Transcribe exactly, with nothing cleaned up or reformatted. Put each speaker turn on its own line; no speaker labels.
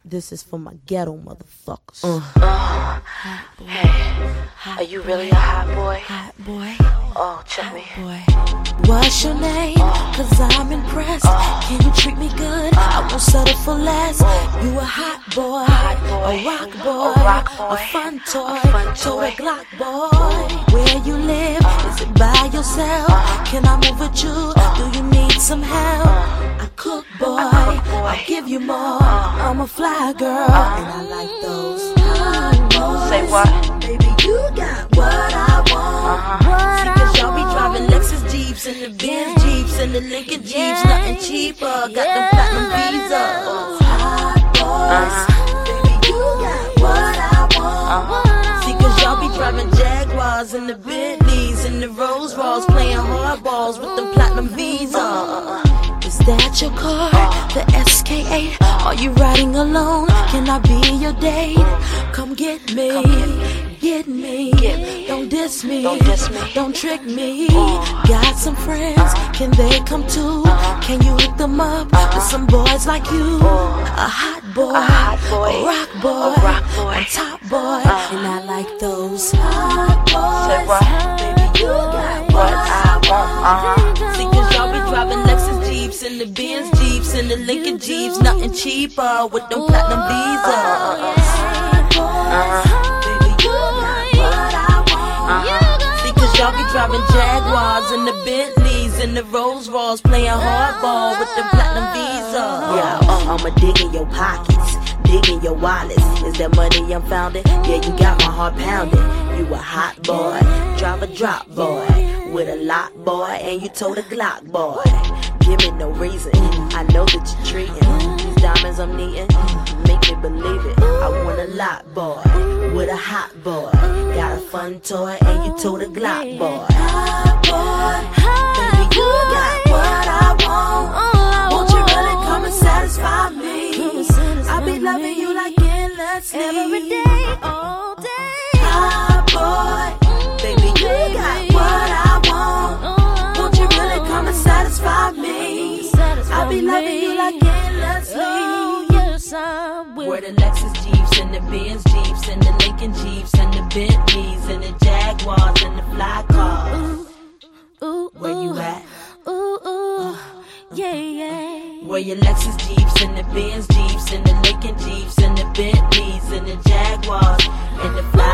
This is for my ghetto motherfuckers.
Uh. Uh, hey, are you really a hot boy?
Hot boy.
Oh, check me.
Boy. What's your name? Cause I'm impressed. Can you treat me good? I won't settle for less. You a hot boy, a rock boy, a fun toy, toy Glock boy. Where you live? Is it by yourself? Can I move with you? Do you need some help? I cook boy, I give you more. I'm a fly girl, and I like those hot boys.
Say what?
Baby, you got what I want. See, cause y'all be driving Lexus Jeeps and the Benz Jeeps and the Lincoln Jeeps, nothing cheaper. Got them platinum visas. Hot boys, baby, you got what I want. See, cause y'all be driving Jaguars and the Bentleys and the Rolls Royce, playing hardballs with them platinum visas. Is that your car? The S K eight? Are you riding alone? Can I be your date? Come get me, get me. Don't diss me, don't trick me. Got some friends, can they come too? Can you hook them up with some boys like you? A hot boy, a rock boy, a top boy, and I like those hot boys. Baby, you got what I want. See, cause y'all be driving Lexus Jeeps and the Benz Jeeps and the Lincoln Jeeps, nothing cheaper with them platinum visas. Baby, you got what I want. See, cause y'all be driving Jaguars and the Bentleys and the Rolls Royce, playing hardball with them platinum visas. Yeah, uh, I'ma dig in your pockets, dig in your wallets. Is that money I'm founding? Yeah, you got my heart pounding. You a hot boy, drive a drop boy, with a lock boy, and you told a Glock boy. Give me no reason, I know that you're treating these diamonds I'm needing, make me believe it. I want a lot boy, with a hot boy, got a fun toy, and you told a Glock boy. Hot boy, baby, you got what I want. Won't you really come and satisfy me? I be loving you like endlessly, every day, all day. Hot boy, baby, you got what I want. Won't you really come and satisfy me? I be loving you like endlessly. Oh, yes, I will. Where the Lexus Jeeps and the Benz Jeeps and the Lincoln Jeeps and the Bentleys and the Jaguars and the fly cars. Ooh, ooh, where you at? Ooh, ooh, yeah, yeah. Where your Lexus Jeeps and the Benz Jeeps and the Lincoln Jeeps and the Bentleys and the Jaguars and the fly